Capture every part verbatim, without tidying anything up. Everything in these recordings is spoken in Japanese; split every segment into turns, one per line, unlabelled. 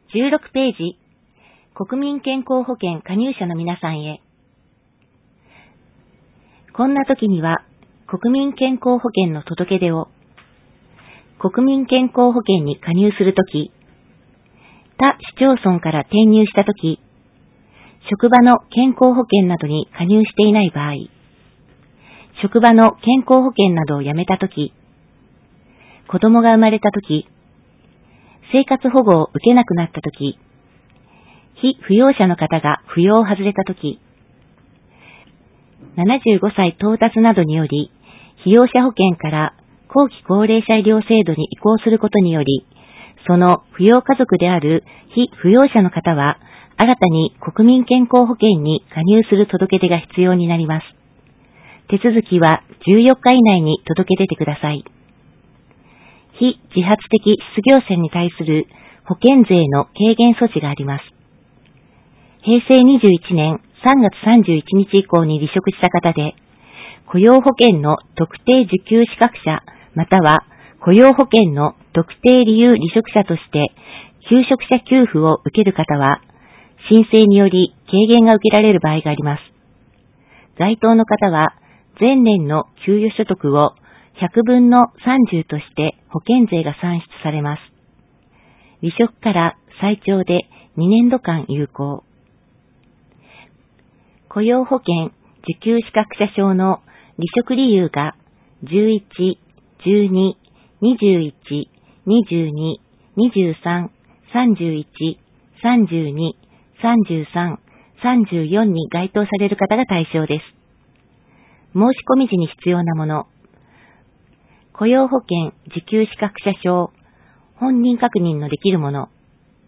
じゅうろくページ、国民健康保険加入者の皆さんへ。こんな時には、国民健康保険の届け出を、国民健康保険に加入するとき、他市町村から転入したとき、職場の健康保険などに加入していない場合、職場の健康保険などをやめたとき、子供が生まれたとき、生活保護を受けなくなったとき、被扶養者の方が扶養を外れたとき、ななじゅうごさい到達などにより、被用者保険から後期高齢者医療制度に移行することにより、その扶養家族である被扶養者の方は、新たに国民健康保険に加入する届け出が必要になります。手続きはじゅうよっか以内に届け出てください。非自発的失業者に対する保険税の軽減措置があります。へいせいにじゅういちねんさんがつさんじゅういちにち以降に離職した方で、雇用保険の特定受給資格者または雇用保険の特定理由離職者として休職者給付を受ける方は、申請により軽減が受けられる場合があります。該当の方は、前年の給与所得をひゃくぶんのさんじゅうとして保険税が算出されます。離職から最長でにねんどかん有効。雇用保険受給資格者証の離職理由がじゅういち、じゅうに、にじゅういち、にじゅうに、にじゅうさん、さんじゅういち、さんじゅうに、さんじゅうさん、さんじゅうよんに該当される方が対象です。申し込み時に必要なもの。雇用保険受給資格者証、本人確認のできるもの。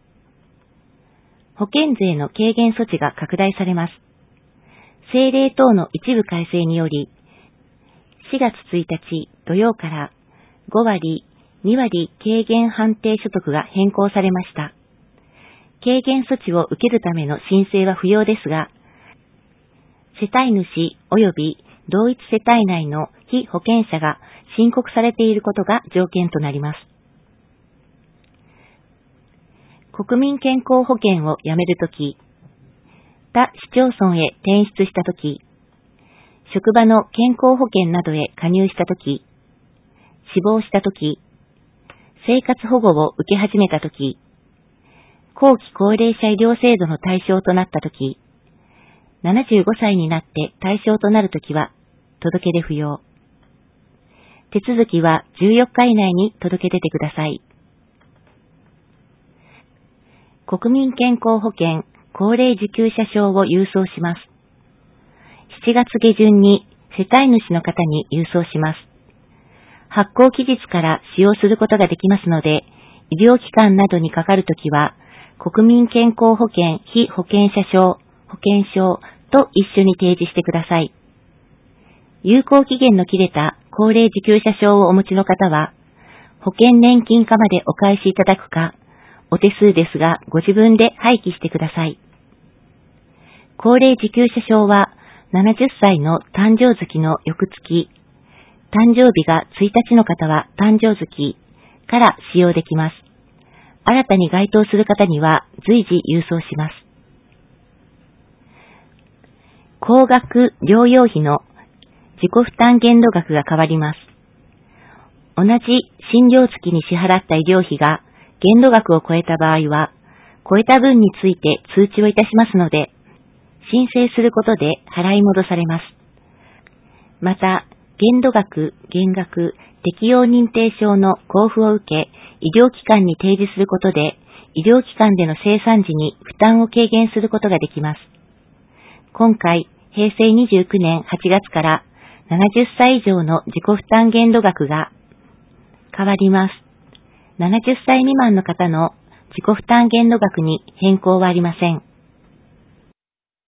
保険税の軽減措置が拡大されます。政令等の一部改正により、しがつついたち土曜からごわり、にわり軽減判定所得が変更されました。軽減措置を受けるための申請は不要ですが、世帯主及び同一世帯内の被保険者が申告されていることが条件となります。国民健康保険をやめるとき、他市町村へ転出したとき、職場の健康保険などへ加入したとき、死亡したとき、生活保護を受け始めたとき、後期高齢者医療制度の対象となったとき、ななじゅうごさいになって対象となるときは、届け出不要。手続きはじゅうよっか以内に届け出てください。国民健康保険高齢受給者証を郵送します。しちがつげじゅんに世帯主の方に郵送します。発行期日から使用することができますので、医療機関などにかかるときは、国民健康保険被保険者証、保険証と一緒に提示してください。有効期限の切れた高齢受給者証をお持ちの方は、保険年金課までお返しいただくか、お手数ですがご自分で廃棄してください。高齢受給者証はななじゅっさいの誕生月の翌月、誕生日がついたちの方は誕生月から使用できます。新たに該当する方には随時郵送します。高額療養費の自己負担限度額が変わります。同じ診療月に支払った医療費が限度額を超えた場合は、超えた分について通知をいたしますので、申請することで払い戻されます。また、限度額、減額、適用認定証の交付を受け、医療機関に提示することで、医療機関での生産時に負担を軽減することができます。今回、へいせいにじゅうきゅうねんはちがつからななじゅっさい以上の自己負担限度額が変わります。ななじゅっさい未満の方の自己負担限度額に変更はありません。